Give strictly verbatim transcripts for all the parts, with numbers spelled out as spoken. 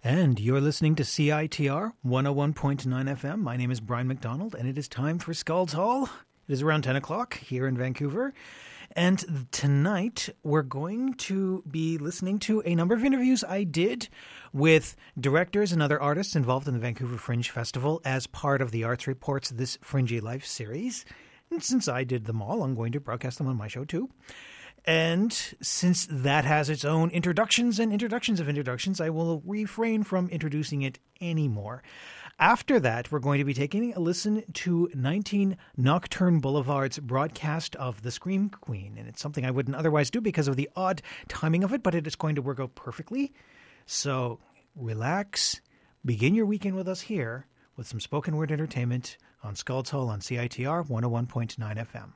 And you're listening to C I T R one oh one point nine F M. My name is Brian McDonald, and it is time for Skalds Hall. It is around ten o'clock here in Vancouver. And tonight, we're going to be listening to a number of interviews I did with directors and other artists involved in the Vancouver Fringe Festival as part of the Arts Report's This Fringy Life series. And since I did them all, I'm going to broadcast them on my show too. And since that has its own introductions and introductions of introductions, I will refrain from introducing it anymore. After that, we're going to be taking a listen to nineteen Nocturne Boulevard's broadcast of The Scream Queen. And it's something I wouldn't otherwise do because of the odd timing of it, but it is going to work out perfectly. So relax, begin your weekend with us here with some spoken word entertainment on Skalds Hall on C I T R one oh one point nine F M.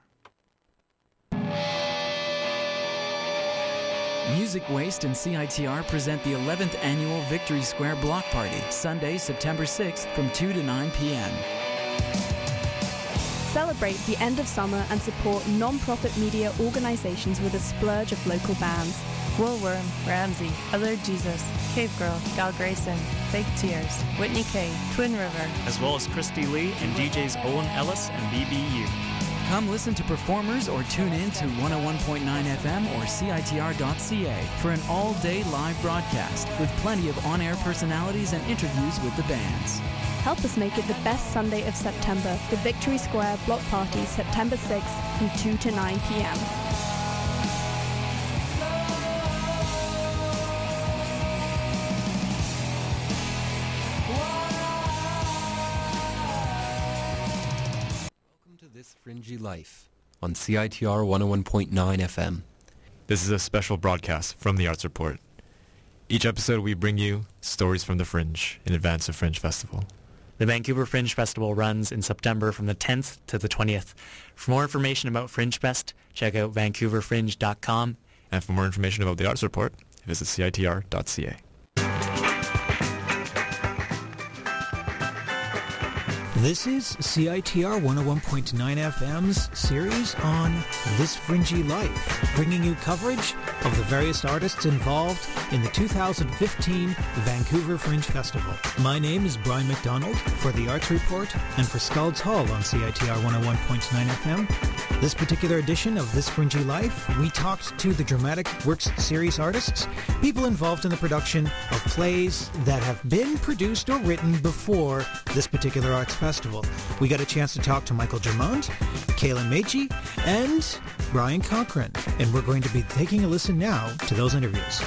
Music Waste and C I T R present the eleventh Annual Victory Square Block Party, Sunday, September sixth from two to nine p.m. Celebrate the end of summer and support non-profit media organizations with a splurge of local bands. Woolworm, Ramsey, Alert Jesus, Cave Girl, Gal Grayson, Fake Tears, Whitney K, Twin River, as well as Christy Lee and D Js Owen Ellis and B B U. Come listen to performers or tune in to one oh one point nine F M or C I T R dot C A for an all-day live broadcast with plenty of on-air personalities and interviews with the bands. Help us make it the best Sunday of September, the Victory Square Block Party, September sixth from two to nine p.m. This Fringy Life on C I T R one oh one point nine F M. This is a special broadcast from the Arts Report. Each episode we bring you stories from the Fringe in advance of Fringe Festival. The Vancouver Fringe Festival runs in September from the tenth to the twentieth. For more information about Fringe Fest, check out vancouver fringe dot com. And for more information about the Arts Report, visit C I T R dot C A. This is C I T R one oh one point nine F M's series on This Fringy Life, bringing you coverage of the various artists involved in the two thousand fifteen Vancouver Fringe Festival. My name is Brian McDonald for the Arts Report and for Skalds Hall on C I T R one oh one point nine F M. This particular edition of This Fringy Life, we talked to the Dramatic Works series artists, people involved in the production of plays that have been produced or written before this particular arts festival. We got a chance to talk to Michael Germont, Kaylin Meiji, and Brian Cochran, and we're going to be taking a listen now to those interviews.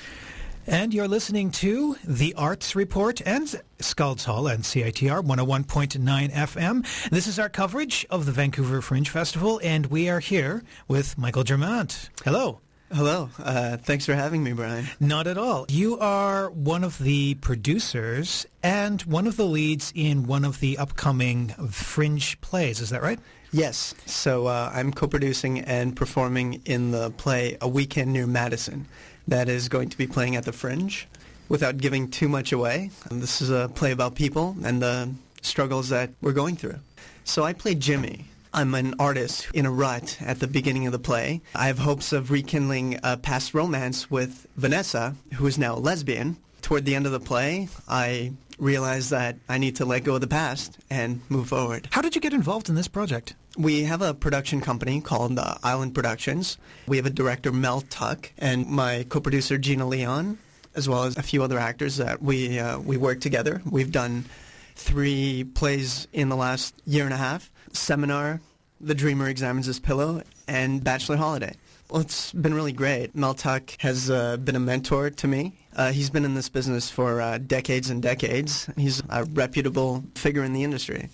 And you're listening to The Arts Report and Skalds Hall and C I T R one oh one point nine F M. This is our coverage of the Vancouver Fringe Festival, and we are here with Michael Germont. Hello. Hello. Uh, thanks for having me, Brian. Not at all. You are one of the producers and one of the leads in one of the upcoming Fringe plays. Is that right? Yes. So uh, I'm co-producing and performing in the play A Weekend Near Madison that is going to be playing at the Fringe. Without giving too much away, this is a play about people and the struggles that we're going through. So I play Jimmy. I'm an artist in a rut at the beginning of the play. I have hopes of rekindling a past romance with Vanessa, who is now a lesbian. Toward the end of the play, I realized that I need to let go of the past and move forward. How did you get involved in this project? We have a production company called uh, Island Productions. We have a director, Mel Tuck, and my co-producer, Gina Leon, as well as a few other actors that we uh, we work together. We've done three plays in the last year and a half. Seminar, The Dreamer Examines His Pillow, and Bachelor Holiday. Well, it's been really great. Mel Tuck has uh, been a mentor to me. Uh, he's been in this business for uh, decades and decades. He's a reputable figure in the industry.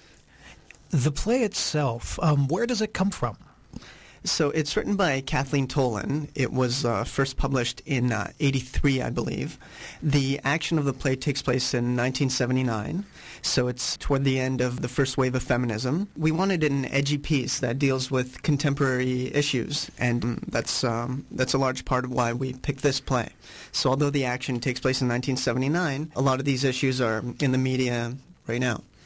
The play itself, um, where does it come from? So it's written by Kathleen Tolan. It was uh, first published in uh, eighty-three, I believe. The action of the play takes place in nineteen seventy-nine, so it's toward the end of the first wave of feminism. We wanted an edgy piece that deals with contemporary issues, and that's um, that's a large part of why we picked this play. So although the action takes place in nineteen seventy-nine, a lot of these issues are in the media right now.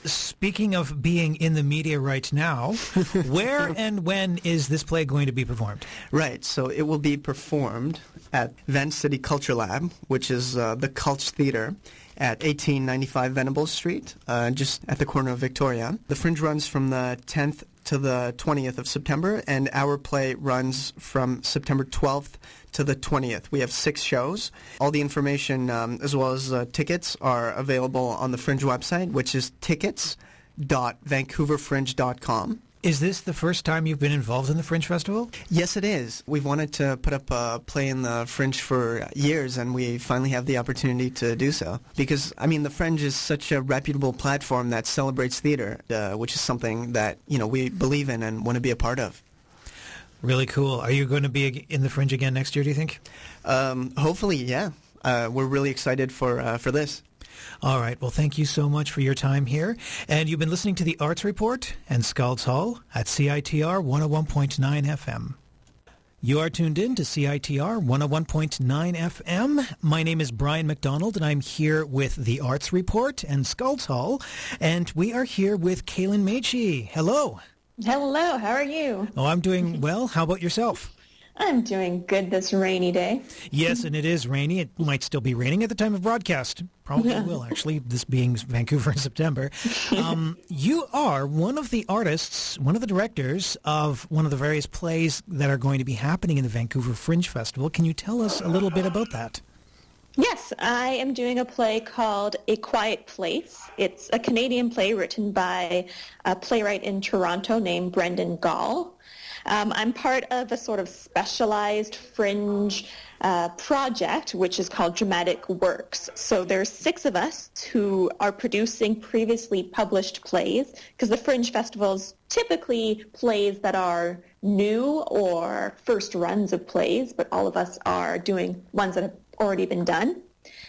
Speaking of being in the media right now, where and when is this play going to be performed? Right, so it will be performed at Van City Culture Lab, which is uh, the Culture Theater at eighteen ninety-five Venables Street, uh, just at the corner of Victoria. The Fringe runs from the tenth to the twentieth of September, and our play runs from September twelfth to the twentieth. We have six shows. All the information, um, as well as uh, tickets, are available on the Fringe website, which is tickets dot vancouver fringe dot com. Is this the first time you've been involved in the Fringe Festival? Yes, it is. We've wanted to put up a play in the Fringe for years, and we finally have the opportunity to do so. Because, I mean, the Fringe is such a reputable platform that celebrates theater, uh, which is something that, you know, we believe in and want to be a part of. Really cool. Are you going to be in the Fringe again next year, do you think? Um, hopefully, yeah. Uh, we're really excited for uh, for this. All right. Well, thank you so much for your time here. And you've been listening to the Arts Report and Scalds Hall at C I T R one oh one point nine F M. You are tuned in to C I T R one oh one point nine F M. My name is Brian McDonald, and I'm here with the Arts Report and Scalds Hall. And we are here with Kaylin Maichi. Hello. Hello. How are you? Oh, I'm doing well. How about yourself? I'm doing good this rainy day. Yes, and it is rainy. It might still be raining at the time of broadcast. Probably Yeah. will, actually, this being Vancouver in September. Um, you are one of the artists, one of the directors of one of the various plays that are going to be happening in the Vancouver Fringe Festival. Can you tell us a little bit about that? Yes, I am doing a play called A Quiet Place. It's a Canadian play written by a playwright in Toronto named Brendan Gall. Um, I'm part of a sort of specialized fringe uh, project, which is called Dramatic Works. So there's six of us who are producing previously published plays, because the Fringe Festival's typically plays that are new or first runs of plays, but all of us are doing ones that have already been done.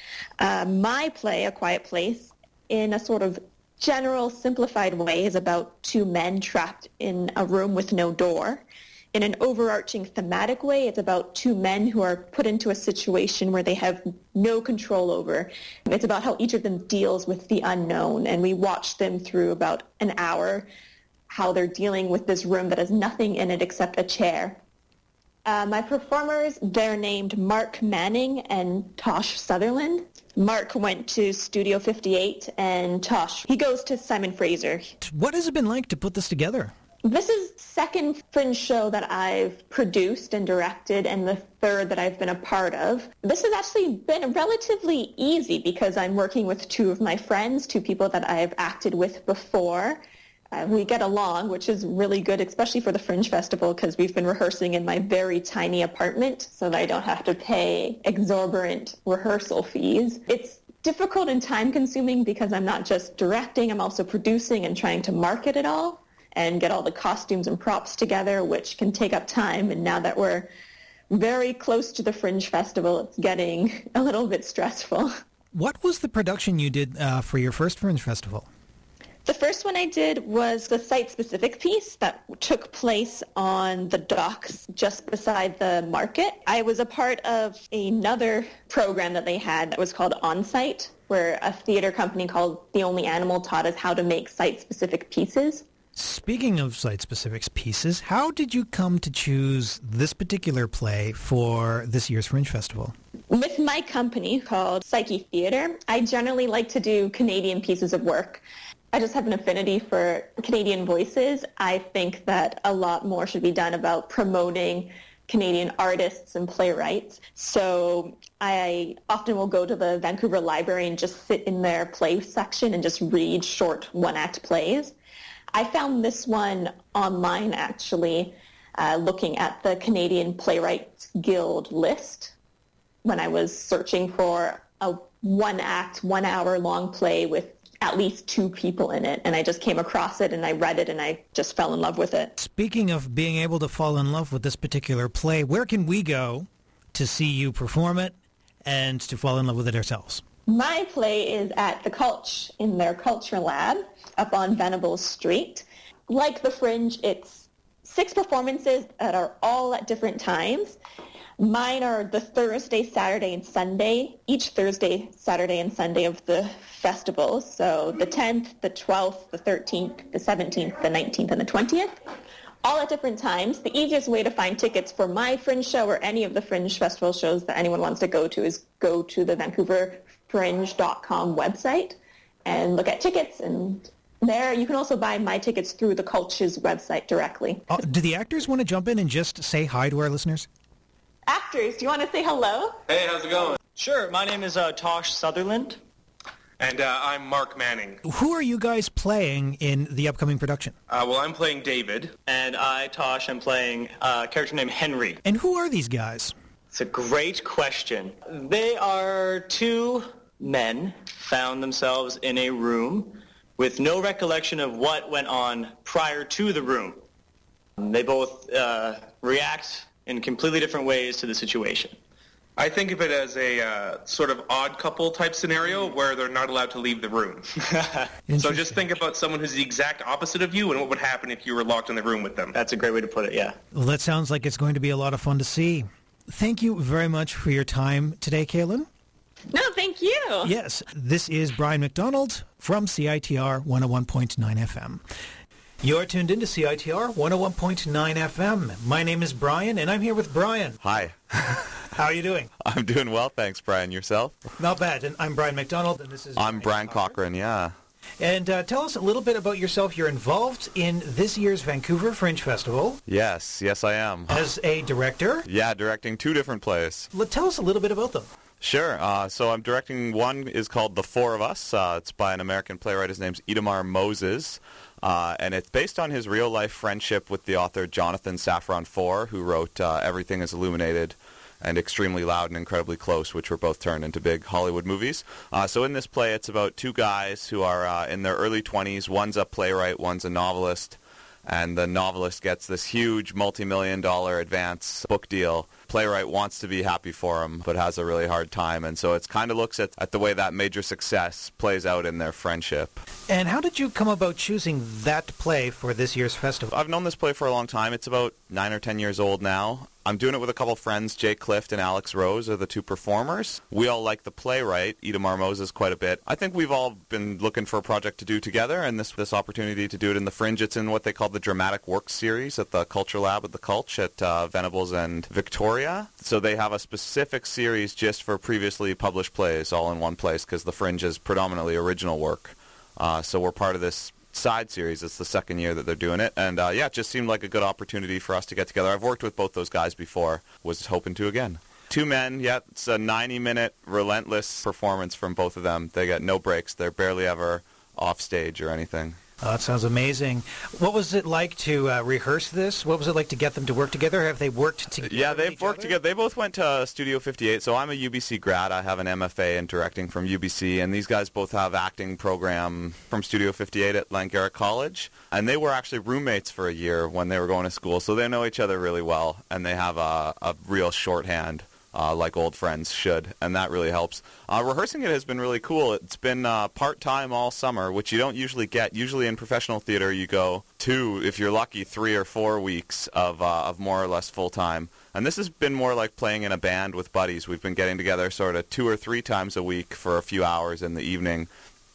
Uh, my play, A Quiet Place, in a sort of general simplified way, is about two men trapped in a room with no door. In an overarching thematic way, it's about two men who are put into a situation where they have no control over. It's about how each of them deals with the unknown, and we watch them through about an hour, how they're dealing with this room that has nothing in it except a chair. Uh, my performers, they're named Mark Manning and Tosh Sutherland. Mark went to Studio fifty-eight, and Tosh, he goes to Simon Fraser. What has it been like to put this together? This is the second Fringe show that I've produced and directed, and the third that I've been a part of. This has actually been relatively easy because I'm working with two of my friends, two people that I've acted with before. Uh, we get along, which is really good, especially for the Fringe Festival, because we've been rehearsing in my very tiny apartment so that I don't have to pay exorbitant rehearsal fees. It's difficult and time-consuming because I'm not just directing, I'm also producing and trying to market it all and get all the costumes and props together, which can take up time. And now that we're very close to the Fringe Festival, it's getting a little bit stressful. What was the production you did uh, for your first Fringe Festival? The first one I did was the site-specific piece that took place on the docks just beside the market. I was a part of another program that they had that was called On-Site, where a theater company called The Only Animal taught us how to make site-specific pieces. Speaking of site-specific pieces, how did you come to choose this particular play for this year's Fringe Festival? With my company called Psyche Theatre, I generally like to do Canadian pieces of work. I just have an affinity for Canadian voices. I think that a lot more should be done about promoting Canadian artists and playwrights. So I often will go to the Vancouver Library and just sit in their play section and just read short one-act plays. I found this one online, actually, uh, looking at the Canadian Playwrights Guild list when I was searching for a one-act, one-hour-long play with at least two people in it, and I just came across it and I read it and I just fell in love with it. Speaking of being able to fall in love with this particular play, where can we go to see you perform it and to fall in love with it ourselves? My play is at the Culture, in their Culture Lab up on Venables Street. Like the Fringe, it's six performances that are all at different times. Mine are the Thursday, Saturday, and Sunday, each Thursday, Saturday, and Sunday of the festival. So the tenth, the twelfth, the thirteenth, the seventeenth, the nineteenth, and the twentieth, all at different times. The easiest way to find tickets for my Fringe show or any of the Fringe Festival shows that anyone wants to go to is go to the Vancouver Fringe dot com website and look at tickets, and there you can also buy my tickets through the Cultures website directly. Uh, do the actors want to jump in and just say hi to our listeners? Actors, do you want to say hello? Hey, how's it going? Sure, my name is uh, Tosh Sutherland. And uh, I'm Mark Manning. Who are you guys playing in the upcoming production? Uh, well, I'm playing David. And I, Tosh, am playing a character named Henry. And who are these guys? It's a great question. They are two men found themselves in a room with no recollection of what went on prior to the room. They both uh, react in completely different ways to the situation. I think of it as a uh, sort of odd couple type scenario where they're not allowed to leave the room. So just think about someone who's the exact opposite of you and what would happen if you were locked in the room with them. That's a great way to put it, yeah. Well, that sounds like it's going to be a lot of fun to see. Thank you very much for your time today, Kaylin. No, thank you. Yes, this is Brian McDonald from C I T R one oh one point nine F M. You're tuned into C I T R one oh one point nine F M. My name is Brian, and I'm here with Brian. Hi. How are you doing? I'm doing well, thanks, Brian. Yourself? Not bad. And I'm Brian McDonald, and this is... I'm Brian Cochran, yeah. And uh, tell us a little bit about yourself. You're involved in this year's Vancouver Fringe Festival. Yes, yes I am. As a director? Yeah, directing two different plays. Let, tell us a little bit about them. Sure. Uh, so I'm directing one is called The Four of Us. Uh, it's by an American playwright. His name's Itamar Moses. Uh, and it's based on his real-life friendship with the author Jonathan Safran Foer, who wrote uh, Everything is Illuminated and Extremely Loud and Incredibly Close, which were both turned into big Hollywood movies. Uh, so in this play, it's about two guys who are uh, in their early twenties. One's a playwright, one's a novelist. And the novelist gets this huge multi-million dollar advance book deal. Playwright wants to be happy for him, but has a really hard time. And so it kind of looks at, at the way that major success plays out in their friendship. And how did you come about choosing that play for this year's festival? I've known this play for a long time. It's about nine or ten years old now. I'm doing it with a couple friends. Jake Clift and Alex Rose are the two performers. We all like the playwright, Itamar Moses, quite a bit. I think we've all been looking for a project to do together, and this this opportunity to do it in the Fringe. It's in what they call the Dramatic Works series at the Culture Lab at the Culch at uh, Venables and Victoria. So they have a specific series just for previously published plays all in one place because the Fringe is predominantly original work. Uh, so we're part of this side series. It's the second year that they're doing it, and uh, yeah, it just seemed like a good opportunity for us to get together. I've worked with both those guys before, was hoping to again. Two men, yeah, it's a ninety minute relentless performance from both of them. They get no breaks. They're barely ever off stage or anything. Oh, that sounds amazing. What was it like to uh, rehearse this? What was it like to get them to work together? Have they worked together? Yeah, they've worked other? together. They both went to Studio fifty-eight, so I'm a U B C grad. I have an M F A in directing from U B C, and these guys both have acting program from Studio fifty-eight at Langara College. And they were actually roommates for a year when they were going to school, so they know each other really well, and they have a, a real shorthand. Uh, like old friends should, and that really helps. Uh, rehearsing it has been really cool. It's been uh, part-time all summer, which you don't usually get. Usually in professional theater, you go two, if you're lucky, three or four weeks of uh, of more or less full-time. And this has been more like playing in a band with buddies. We've been getting together sort of two or three times a week for a few hours in the evening,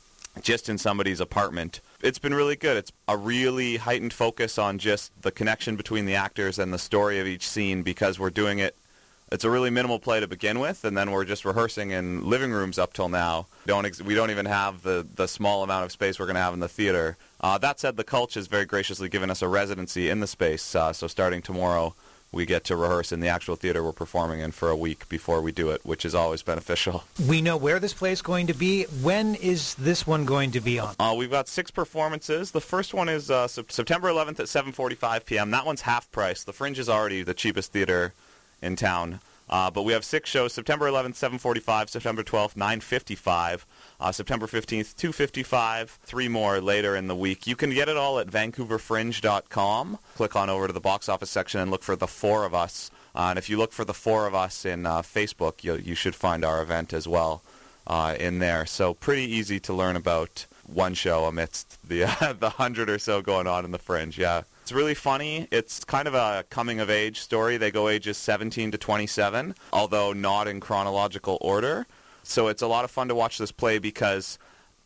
just in somebody's apartment. It's been really good. It's a really heightened focus on just the connection between the actors and the story of each scene because we're doing it. It's a really minimal play to begin with, and then we're just rehearsing in living rooms up till now. We don't, ex- we don't even have the, the small amount of space we're going to have in the theater. Uh, that said, the Culch has very graciously given us a residency in the space, uh, so starting tomorrow we get to rehearse in the actual theater we're performing in for a week before we do it, which is always beneficial. We know where this play is going to be. When is this one going to be on? Uh, we've got six performances. The first one is uh, September eleventh at seven forty-five p.m. That one's half price. The Fringe is already the cheapest theater in town. Uh, but we have six shows: September eleventh, seven forty-five; September twelfth, nine fifty-five; uh, September fifteenth, two fifty-five. Three more later in the week. You can get it all at Vancouver Fringe dot com. Click on over to the box office section and look for The Four of Us. Uh, and if you look for The Four of Us in uh, Facebook, you you should find our event as well uh, in there. So pretty easy to learn about one show amidst the uh, the hundred or so going on in the Fringe. Yeah. It's really funny. It's kind of a coming-of-age story. They go ages seventeen to twenty-seven, although not in chronological order. So it's a lot of fun to watch this play because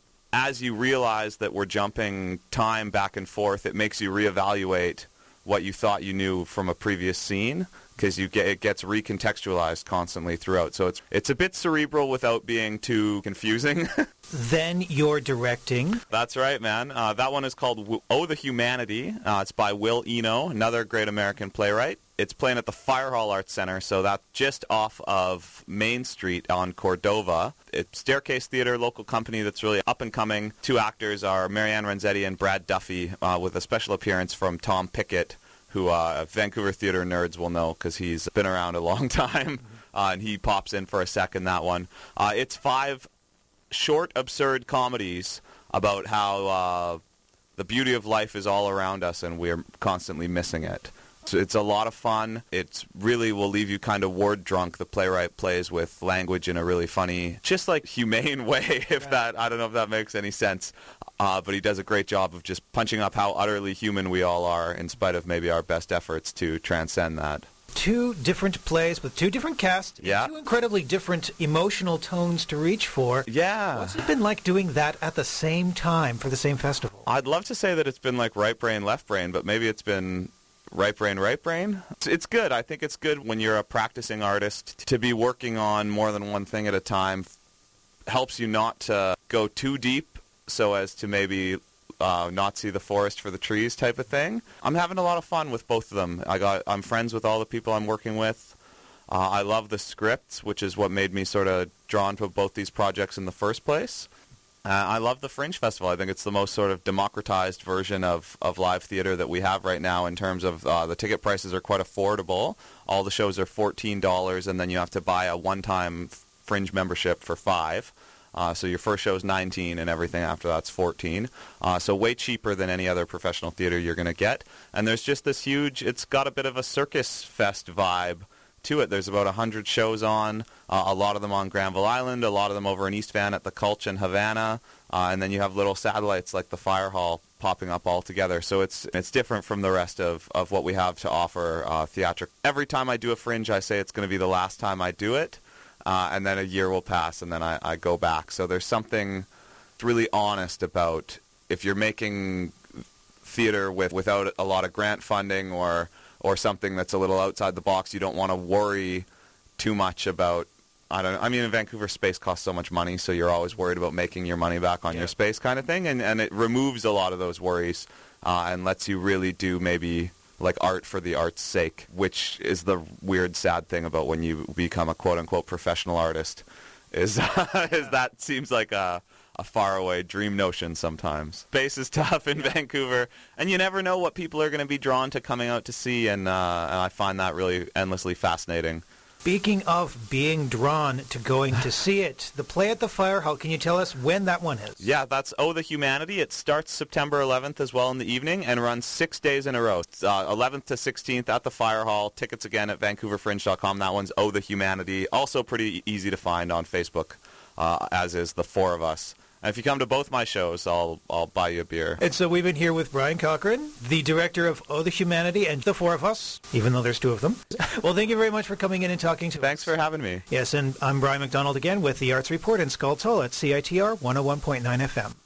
as you realize that we're jumping time back and forth, it makes you reevaluate what you thought you knew from a previous scene, because you get it gets recontextualized constantly throughout. So it's it's a bit cerebral without being too confusing. Then you're directing. That's right, man. Uh, that one is called Oh, the Humanity. Uh, it's by Will Eno, another great American playwright. It's playing at the Fire Hall Arts Center, so that's just off of Main Street on Cordova. It's Staircase Theater, local company that's really up and coming. Two actors are Marianne Renzetti and Brad Duffy, uh, with a special appearance from Tom Pickett, who uh, Vancouver theater nerds will know because he's been around a long time, uh, and he pops in for a second, that one. Uh, it's five short, absurd comedies about how uh, the beauty of life is all around us and we're constantly missing it. So it's a lot of fun. It really will leave you kind of word drunk. The playwright plays with language in a really funny, just like humane way, if that, I don't know if that makes any sense. Uh, but he does a great job of just punching up how utterly human we all are in spite of maybe our best efforts to transcend that. Two different plays with two different casts, yeah. two incredibly different emotional tones to reach for. Yeah. What's it been like doing that at the same time for the same festival? I'd love to say that it's been like right brain, left brain, but maybe it's been right brain, right brain. It's, it's good. I think it's good when you're a practicing artist to be working on more than one thing at a time. Helps you not to go too deep so as to maybe uh, not see the forest for the trees type of thing. I'm having a lot of fun with both of them. I got, I'm friends with all the people I'm working with. Uh, I love the scripts, which is what made me sort of drawn to both these projects in the first place. Uh, I love the Fringe Festival. I think it's the most sort of democratized version of, of live theater that we have right now in terms of uh, the ticket prices are quite affordable. All the shows are fourteen dollars, and then you have to buy a one-time Fringe membership for five dollars. Uh, so your first show is nineteen, and everything after that's fourteen. Uh, so way cheaper than any other professional theater you're going to get. And there's just this huge, it's got a bit of a circus fest vibe to it. There's about one hundred shows on, uh, a lot of them on Granville Island, a lot of them over in East Van at the Culch in Havana, uh, and then you have little satellites like the Fire Hall popping up all together. So it's it's different from the rest of, of what we have to offer uh, theatric. Every time I do a Fringe, I say it's going to be the last time I do it. Uh, and then a year will pass, and then I, I go back. So there's something really honest about if you're making theater with without a lot of grant funding or or something that's a little outside the box, you don't want to worry too much about. I don't. I mean, in Vancouver, space costs so much money, so you're always worried about making your money back on yeah. your space, kind of thing. And and it removes a lot of those worries uh, and lets you really do maybe like art for the art's sake, which is the weird, sad thing about when you become a quote-unquote professional artist, is is that seems like a, a faraway dream notion sometimes. Space is tough in yeah. Vancouver, and you never know what people are going to be drawn to coming out to see, and, uh, and I find that really endlessly fascinating. Speaking of being drawn to going to see it, the play at the Fire Hall, can you tell us when that one is? Yeah, that's Oh, the Humanity. It starts September eleventh as well in the evening and runs six days in a row. Uh, eleventh to sixteenth at the Fire Hall. Tickets again at vancouver fringe dot com. That one's Oh, the Humanity. Also pretty easy to find on Facebook, uh, as is The Four of Us. And if you come to both my shows, I'll I'll buy you a beer. And so we've been here with Brian Cochran, the director of Oh, the Humanity, and The Four of Us, even though there's two of them. Well, thank you very much for coming in and talking to Thanks us. Thanks for having me. Yes, and I'm Brian McDonald again with the Arts Report in Sculp's Hall at C I T R one oh one point nine F M.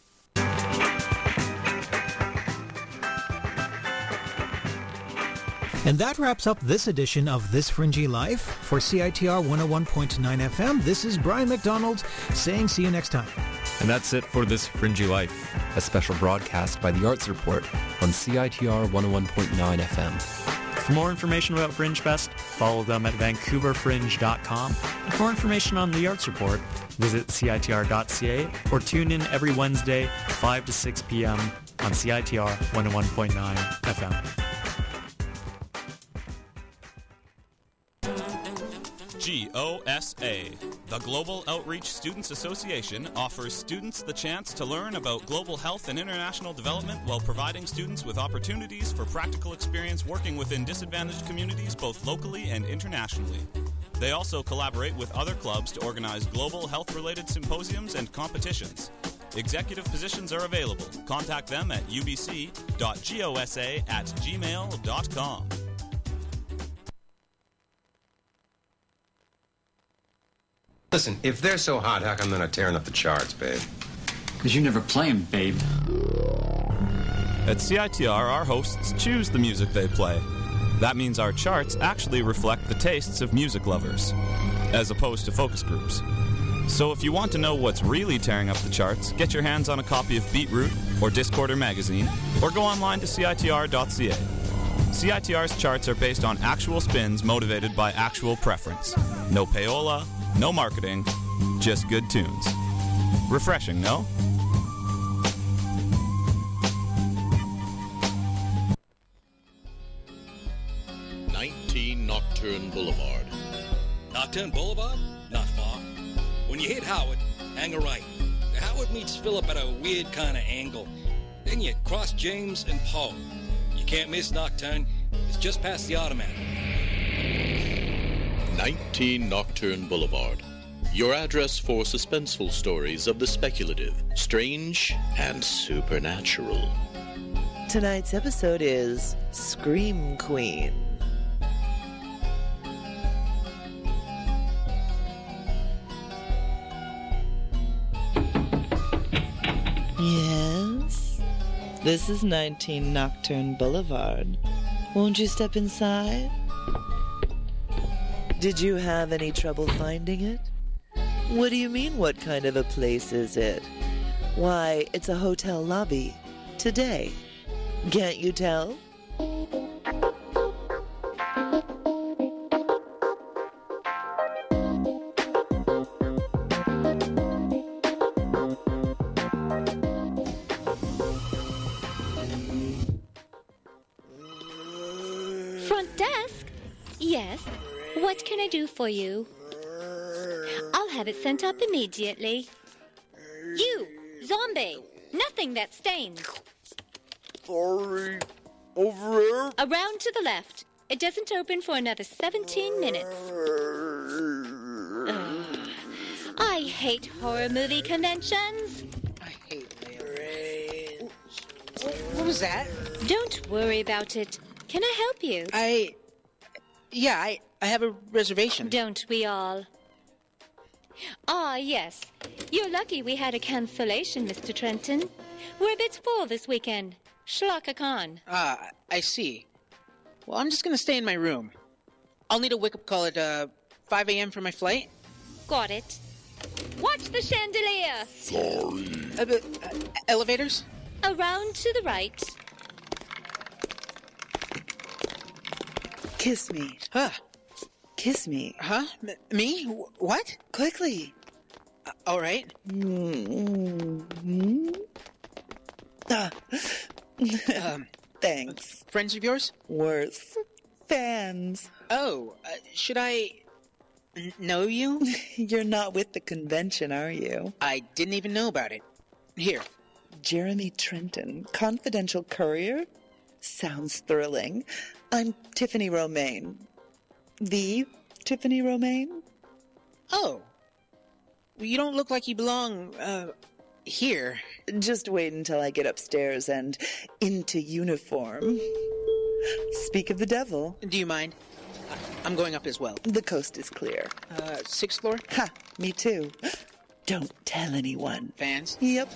And that wraps up this edition of This Fringy Life. For C I T R one oh one point nine F M, this is Brian McDonald saying see you next time. And that's it for This Fringy Life, a special broadcast by the Arts Report on C I T R one oh one point nine F M. For more information about Fringe Fest, follow them at vancouver fringe dot com. And for more information on the Arts Report, visit C I T R dot C A or tune in every Wednesday, five to six p.m. on C I T R one oh one point nine F M. G O S A, the Global Outreach Students Association, offers students the chance to learn about global health and international development while providing students with opportunities for practical experience working within disadvantaged communities both locally and internationally. They also collaborate with other clubs to organize global health-related symposiums and competitions. Executive positions are available. Contact them at u b c dot gosa at gmail dot com. Listen, if they're so hot, how come they're not tearing up the charts, babe? Because you never play them, babe. At C I T R, our hosts choose the music they play. That means our charts actually reflect the tastes of music lovers, as opposed to focus groups. So if you want to know what's really tearing up the charts, get your hands on a copy of Beetroot or Discorder magazine, or go online to c i t r dot c a. C I T R's charts are based on actual spins motivated by actual preference. No payola, no marketing, just good tunes. Refreshing, no? nineteen Nocturne Boulevard. Nocturne Boulevard? Not far. When you hit Howard, hang a right. Howard meets Phillip at a weird kind of angle. Then you cross James and Poe. You can't miss Nocturne. It's just past the Automat. nineteen Nocturne Boulevard. Your address for suspenseful stories of the speculative, strange, and supernatural. Tonight's episode is Scream Queen. Yes? This is nineteen Nocturne Boulevard. Won't you step inside? Did you have any trouble finding it? What do you mean, what kind of a place is it? Why, it's a hotel lobby. Today. Can't you tell? Front desk? Yes. What can I do for you? I'll have it sent up immediately. You, zombie! Nothing that stains. Sorry. Over here? Around to the left. It doesn't open for another seventeen minutes. Ugh. I hate horror movie conventions. I hate What was that? Don't worry about it. Can I help you? I... Yeah, I, I have a reservation. Don't we all? Ah, yes. You're lucky we had a cancellation, Mister Trenton. We're a bit full this weekend. Shlaka Khan. Ah, I see. Well, I'm just going to stay in my room. I'll need a wake-up call at uh, five a.m. for my flight. Got it. Watch the chandelier. Sorry. Uh, uh, elevators? Around to the right. Kiss me. Huh? Kiss me. Huh? M- me? W- what? Quickly. Uh, all right. Mm-hmm. Ah. um, Thanks. Friends of yours? Worse. Fans. Oh, uh, should I n- know you? You're not with the convention, are you? I didn't even know about it. Here. Jeremy Trenton, confidential courier? Sounds thrilling. I'm Tiffany Romaine. The Tiffany Romaine? Oh. Well, you don't look like you belong, uh, here. Just wait until I get upstairs and into uniform. Speak of the devil. Do you mind? I'm going up as well. The coast is clear. Uh, sixth floor? Ha, me too. Don't tell anyone. Fans? Yep.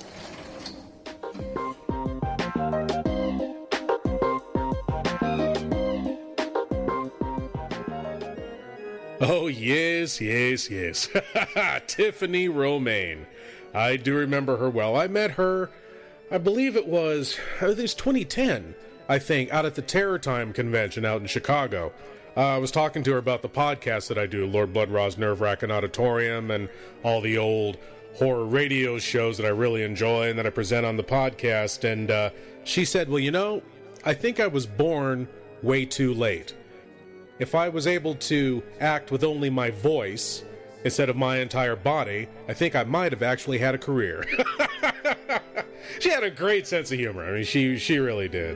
Oh, yes, yes, yes. Tiffany Romaine. I do remember her well. I met her, I believe it was, it was twenty ten, I think, out at the Terror Time convention out in Chicago. Uh, I was talking to her about the podcast that I do, Lord Blood-Raw's Nerve-Wracking Auditorium, and all the old horror radio shows that I really enjoy and that I present on the podcast. And uh, she said, well, you know, I think I was born way too late. If I was able to act with only my voice instead of my entire body, I think I might have actually had a career. She had a great sense of humor. I mean, she she really did.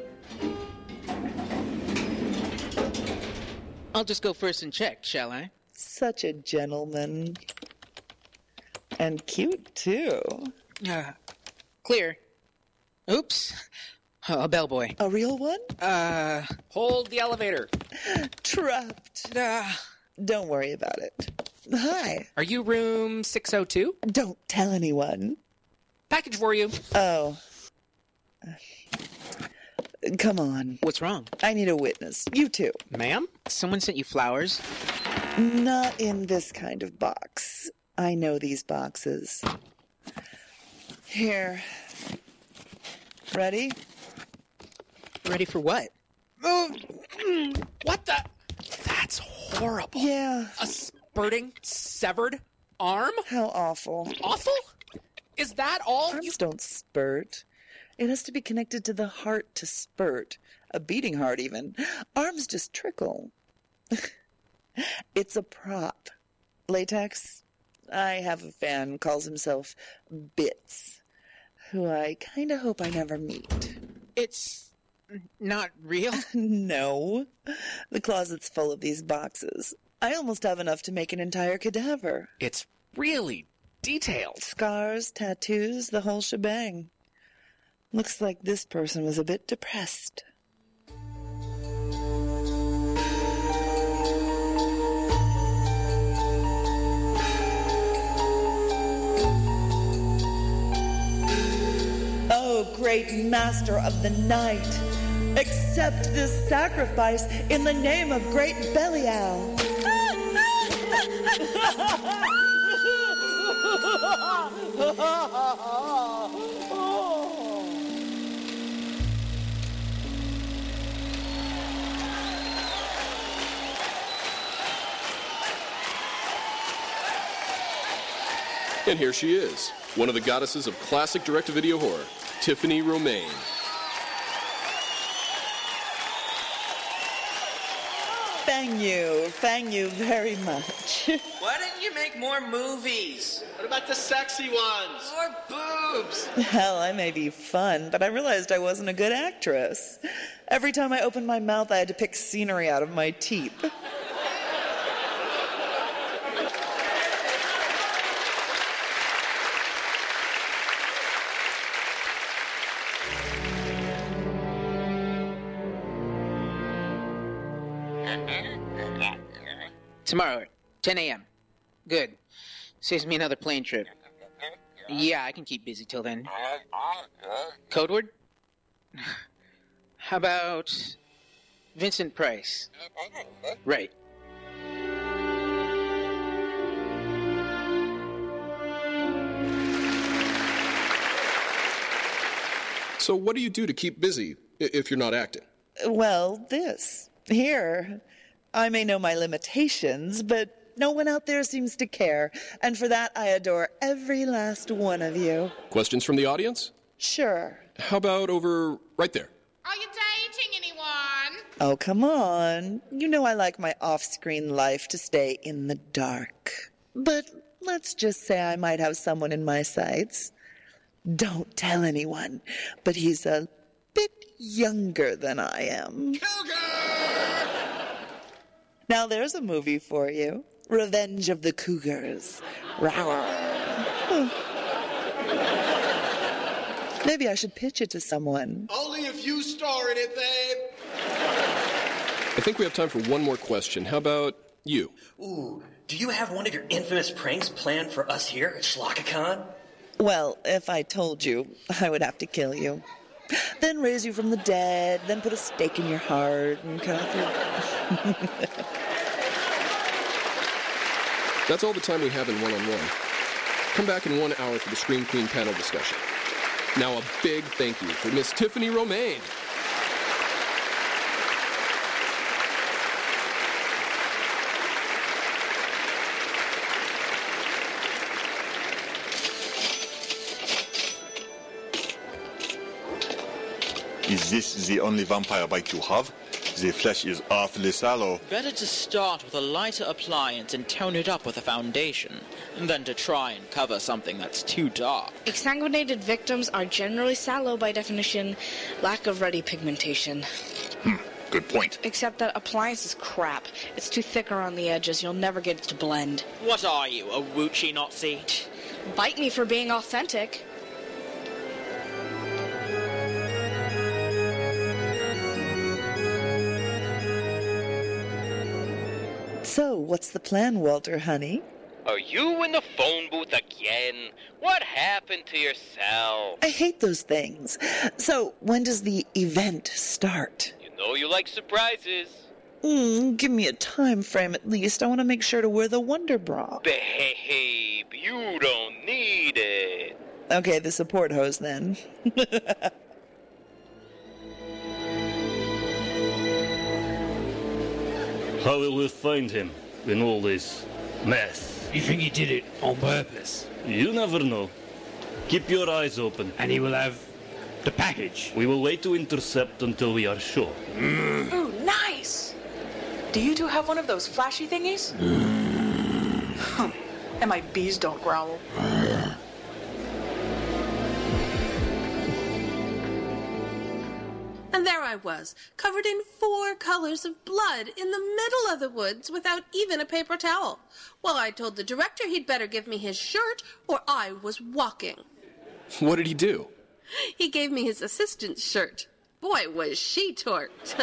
I'll just go first and check, shall I? Such a gentleman. And cute, too. Uh, clear. Oops. Oh, a bellboy. A real one? Uh, hold the elevator. Trapped. Uh, Don't worry about it. Hi. Are you room six oh two? Don't tell anyone. Package for you. Oh. Come on. What's wrong? I need a witness. You too. Ma'am? Someone sent you flowers? Not in this kind of box. I know these boxes. Here. Ready? Ready for what? Oh, what the? That's horrible. Yeah. A spurting, severed arm? How awful. Awful? Is that all? Arms you... don't spurt. It has to be connected to the heart to spurt. A beating heart, even. Arms just trickle. It's a prop. Latex? I have a fan, calls himself Bits, who I kind of hope I never meet. It's not real? No. The closet's full of these boxes. I almost have enough to make an entire cadaver. It's really detailed. Scars, tattoos, the whole shebang. Looks like this person was a bit depressed. Oh, great master of the night, accept this sacrifice in the name of great Belial. And here she is, one of the goddesses of classic direct-to-video horror, Tiffany Romaine. Thank you, thank you very much. Why didn't you make more movies? What about the sexy ones? More boobs! Hell, I may be fun, but I realized I wasn't a good actress. Every time I opened my mouth, I had to pick scenery out of my teeth. Tomorrow, ten a.m. Good. Saves me another plane trip. Yeah, I can keep busy till then. Code word? How about Vincent Price? Right. So what do you do to keep busy if you're not acting? Well, this. Here. I may know my limitations, but no one out there seems to care. And for that, I adore every last one of you. Questions from the audience? Sure. How about over right there? Are you dating anyone? Oh, come on. You know I like my off-screen life to stay in the dark. But let's just say I might have someone in my sights. Don't tell anyone, but he's a bit younger than I am. Cougar! Now there's a movie for you. Revenge of the Cougars. Rawr. Maybe I should pitch it to someone. Only if you star in it, babe. I think we have time for one more question. How about you? Ooh, do you have one of your infamous pranks planned for us here at ShlockaCon? Well, if I told you, I would have to kill you. Then raise you from the dead, then put a stake in your heart and cut off your... That's all the time we have in one-on-one. Come back in one hour for the Scream Queen panel discussion. Now a big thank you for Miss Tiffany Romaine. Is this the only vampire bite you have? The flesh is awfully sallow. Better to start with a lighter appliance and tone it up with a foundation, than to try and cover something that's too dark. Exsanguinated victims are generally sallow by definition, lack of ready pigmentation. Hmm. Good point. Except that appliance is crap. It's too thick around the edges. You'll never get it to blend. What are you, a Wuchi Nazi? Bite me for being authentic. So, what's the plan, Walter, honey? Are you in the phone booth again? What happened to your cell? I hate those things. So, when does the event start? You know you like surprises. Mm, give me a time frame at least. I want to make sure to wear the Wonder Bra. Babe, you don't need it. Okay, the support hose then. How will we find him in all this mess? You think he did it on purpose? You never know. Keep your eyes open. And he will have the package? We will wait to intercept until we are sure. Mm. Ooh, nice! Do you two have one of those flashy thingies? Mm. And my bees don't growl. And there I was, covered in four colors of blood in the middle of the woods without even a paper towel. Well, I told the director he'd better give me his shirt or I was walking. What did he do? He gave me his assistant's shirt. Boy, was she torqued.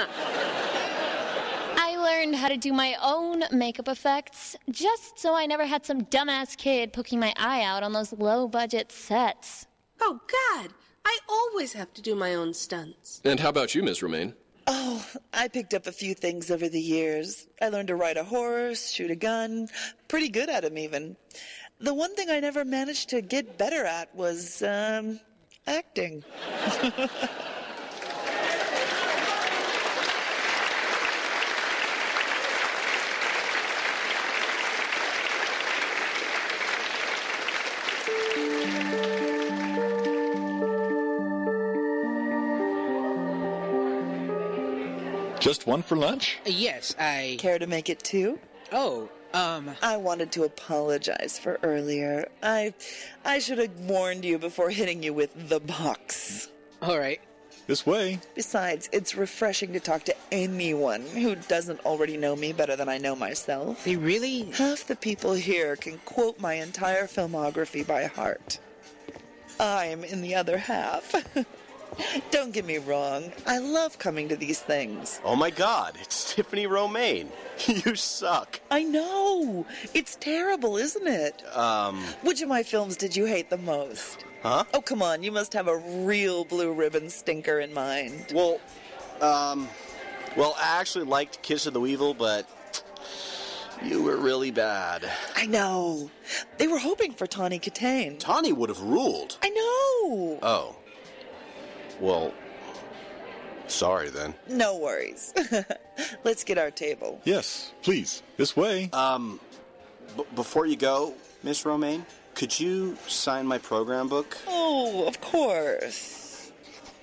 I learned how to do my own makeup effects just so I never had some dumbass kid poking my eye out on those low-budget sets. Oh, God! I always have to do my own stunts. And how about you, Miss Romaine? Oh, I picked up a few things over the years. I learned to ride a horse, shoot a gun, pretty good at them even. The one thing I never managed to get better at was, um, acting. Just one for lunch? Yes, I... Care to make it two? Oh, um... I wanted to apologize for earlier. I I should have warned you before hitting you with the box. All right. This way. Besides, it's refreshing to talk to anyone who doesn't already know me better than I know myself. They really... Half the people here can quote my entire filmography by heart. I'm in the other half. Don't get me wrong. I love coming to these things. Oh my God, it's Tiffany Romaine. You suck. I know. It's terrible, isn't it? Um... Which of my films did you hate the most? Huh? Oh, come on. You must have a real blue ribbon stinker in mind. Well, um... Well, I actually liked Kiss of the Weevil, but... You were really bad. I know. They were hoping for Tawny Katane. Tawny would have ruled. I know. Oh. Well, sorry then. No worries. Let's get our table. Yes, please. This way. Um, b- before you go, Miss Romaine, could you sign my program book? Oh, of course.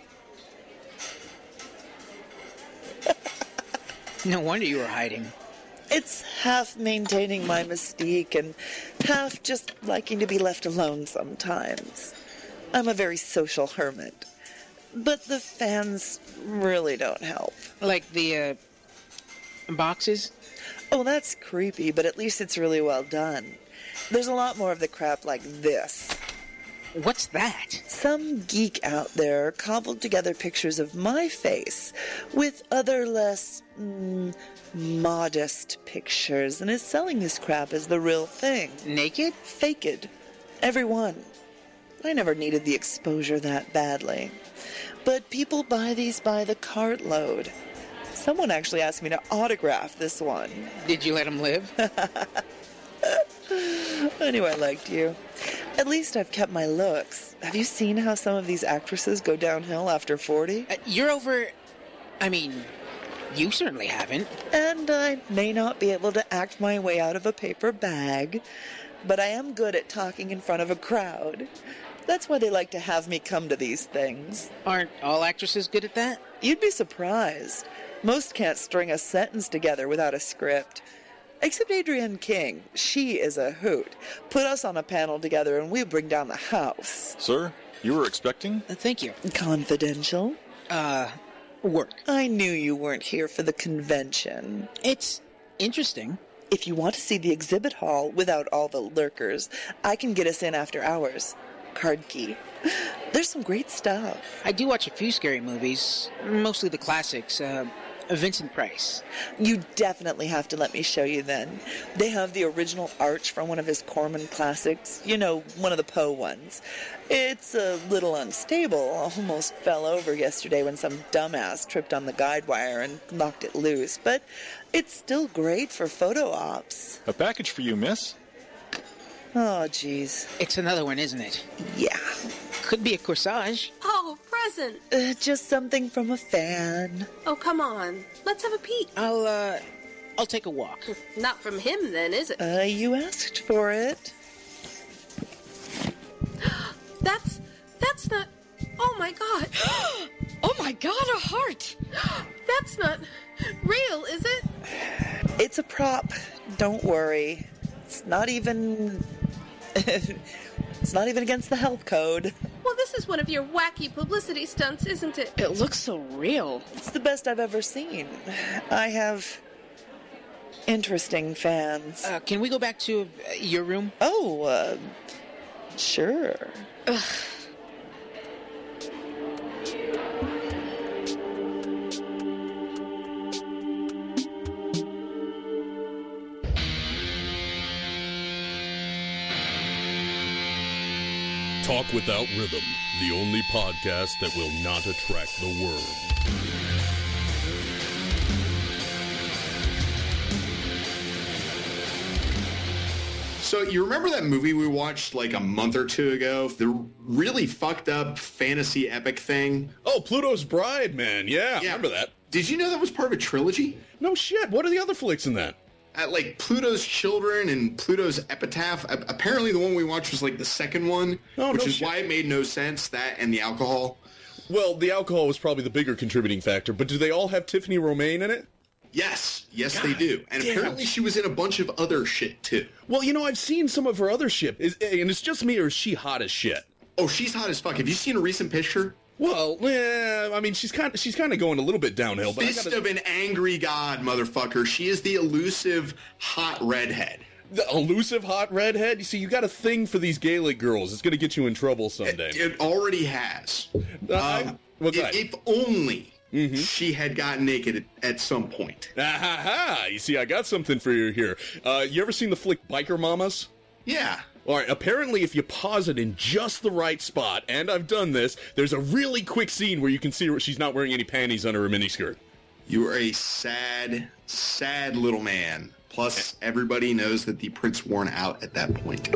No wonder you were hiding. It's half maintaining my mystique and half just liking to be left alone sometimes. I'm a very social hermit. But the fans really don't help. Like the, uh, boxes? Oh, that's creepy, but at least it's really well done. There's a lot more of the crap like this. What's that? Some geek out there cobbled together pictures of my face with other less mm, modest pictures and is selling this crap as the real thing. Naked? Faked. Every one. I never needed the exposure that badly. But people buy these by the cartload. Someone actually asked me to autograph this one. Did you let him live? I knew I liked you. At least I've kept my looks. Have you seen how some of these actresses go downhill after forty? Uh, you're over... I mean, you certainly haven't. And I may not be able to act my way out of a paper bag, but I am good at talking in front of a crowd. That's why they like to have me come to these things. Aren't all actresses good at that? You'd be surprised. Most can't string a sentence together without a script. Except Adrienne King. She is a hoot. Put us on a panel together and we bring down the house. Sir, you were expecting? Uh, thank you. Confidential? Uh, work. I knew you weren't here for the convention. It's interesting. If you want to see the exhibit hall without all the lurkers, I can get us in after hours. Card key. There's some great stuff. I do watch a few scary movies, mostly the classics. Uh, Vincent Price. You definitely have to let me show you then. They have the original arch from one of his Corman classics. You know, one of the Poe ones. It's a little unstable. Almost fell over yesterday when some dumbass tripped on the guide wire and knocked it loose. But it's still great for photo ops. A package for you, miss. Oh, jeez. It's another one, isn't it? Yeah. Could be a corsage. Oh, present. Uh, just something from a fan. Oh, come on. Let's have a peek. I'll, uh, I'll take a walk. Not from him, then, is it? Uh, you asked for it. That's, that's not, oh my God. Oh my God, a heart. That's not real, is it? It's a prop. Don't worry. It's not even, it's not even against the health code. Well, this is one of your wacky publicity stunts, isn't it? It looks so real. It's the best I've ever seen. I have interesting fans. Uh, can we go back to uh, your room? Oh, uh, sure. Ugh. Talk Without Rhythm, the only podcast that will not attract the worm. So you remember that movie we watched like a month or two ago? The really fucked up fantasy epic thing? Oh, Pluto's Bride, man. Yeah, Yeah. I remember that. Did you know that was part of a trilogy? No shit. What are the other flicks in that? At like Pluto's Children and Pluto's Epitaph. A- apparently the one we watched was like the second one, Oh, which no is shit. why it made no sense, that and the alcohol. Well, the alcohol was probably the bigger contributing factor, but do they all have Tiffany Romaine in it? Yes, yes God they do. And damn. apparently she was in a bunch of other shit too. Well, you know, I've seen some of her other shit, is, and it's just me, or is she hot as shit? Oh, she's hot as fuck. Have you seen a recent picture? Well, yeah, I mean, she's kind of she's kind of going a little bit downhill. But I Fist gotta, of an angry god, motherfucker. She is the elusive hot redhead. the elusive hot redhead. You see, you got a thing for these Gaelic girls. It's going to get you in trouble someday. It, it already has. Uh, I- Um, well, go if, ahead. if only Mm-hmm. she had gotten naked at, at some point. Ah, ha, ha. You see, I got something for you here. Uh, you ever seen the flick Biker Mamas? Yeah. All right, apparently if you pause it in just the right spot, and I've done this, there's a really quick scene where you can see her, she's not wearing any panties under her miniskirt. You are a sad, sad little man. Plus, everybody knows that the print's worn out at that point.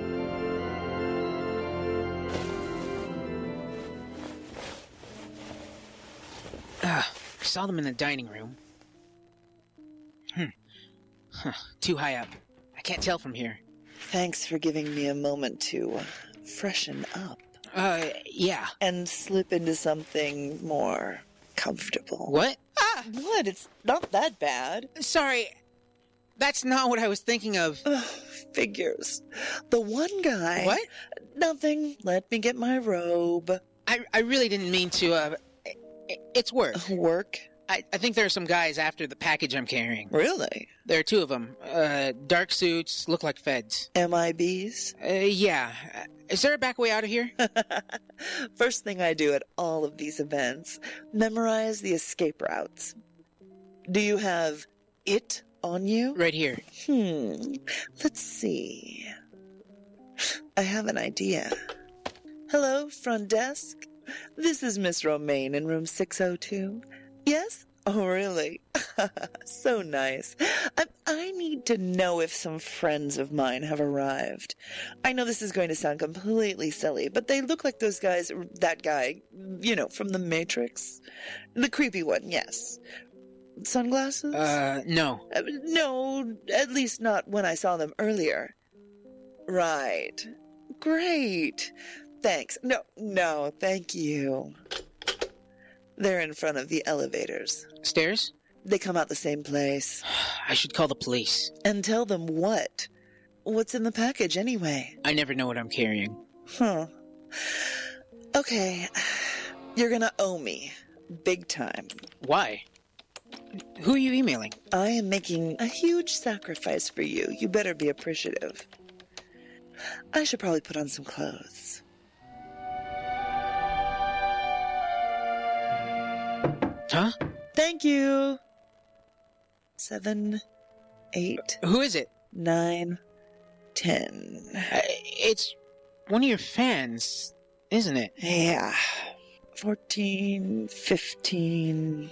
Ah, I saw them in the dining room. Hmm. Huh. Too high up. I can't tell from here. Thanks for giving me a moment to uh, freshen up. Uh, yeah. And slip into something more comfortable. What? Ah! What? It's not that bad. Sorry. That's not what I was thinking of. Ugh, figures. The one guy... What? Nothing. Let me get my robe. I, I really didn't mean to, uh... It's work. Work? I, I think there are some guys after the package I'm carrying. Really? There are two of them. Uh, dark suits, look like feds. M I Bs? Uh, yeah. Uh, is there a back way out of here? First thing I do at all of these events, memorize the escape routes. Do you have it on you? Right here. Hmm. Let's see. I have an idea. Hello, front desk. This is Miss Romaine in room six oh two. Yes? Oh, really? So nice. I, I need to know if some friends of mine have arrived. I know this is going to sound completely silly, but they look like those guys, that guy, you know, from The Matrix. The creepy one, yes. Sunglasses? Uh, no. Uh, no, at least not when I saw them earlier. Right. Great. Thanks. No, no, thank you. They're in front of the elevators. Stairs? They come out the same place. I should call the police. And tell them what? What's in the package anyway? I never know what I'm carrying. Huh. Okay. You're gonna owe me. Big time. Why? Who are you emailing? I am making a huge sacrifice for you. You better be appreciative. I should probably put on some clothes. Huh? Thank you. Seven, eight. Who is it? Nine, ten. Uh, it's one of your fans, isn't it? Yeah. Fourteen, fifteen.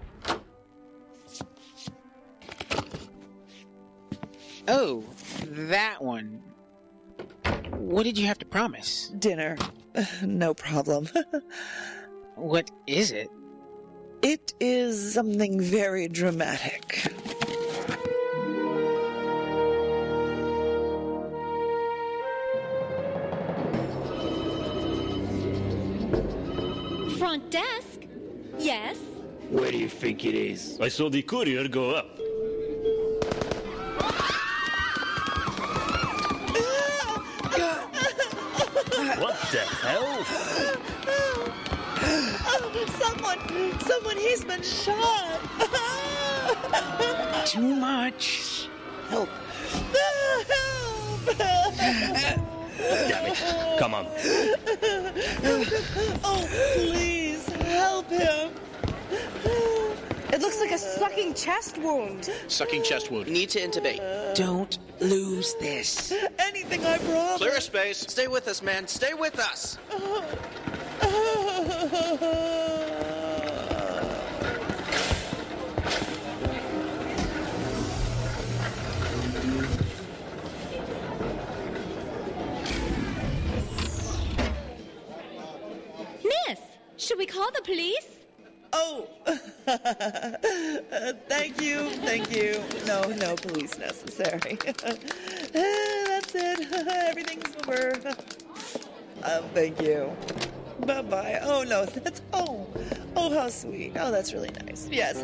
Oh, that one. What did you have to promise? Dinner. No problem. What is it? It is something very dramatic. Front desk? Yes? Where do you think it is? I saw the courier go up. What the hell? Oh, someone, someone, he's been shot. Too much. Help. Help. Damn it. Come on. Oh, please, help him. It looks like a sucking chest wound. Sucking chest wound. Need to intubate. Don't lose this. Anything I promise. Clear a space. Stay with us, man. Stay with us. Miss, should we call the police? Oh, uh, thank you, thank you. No, no police necessary. That's it. Everything's over. Um, thank you. Bye-bye. Oh, no, that's... Oh, oh, how sweet. Oh, that's really nice. Yes.